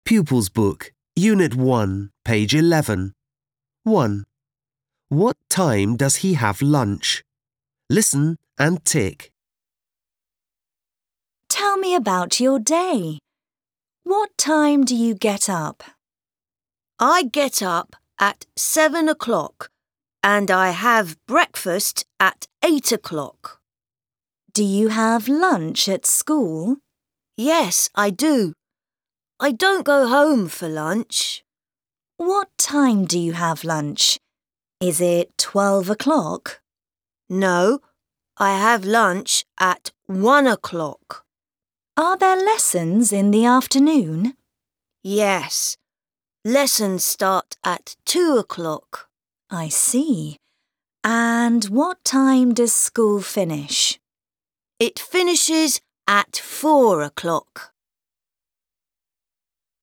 Pupils Book, Unit 1, page 11. 1. What time does he have lunch? Listen and tick. Tell me about your day. What time do you get up? I get up at 7 o'clock and I have breakfast at 8 o'clock. Do you have lunch at school? Yes, I do. I don't go home for lunch. What time do you have lunch? Is it 12 o'clock? No, I have lunch at 1 o'clock. Are there lessons in the afternoon? Yes. Lessons start at 2 o'clock. I see. And what time does school finish? It finishes at 4 o'clock.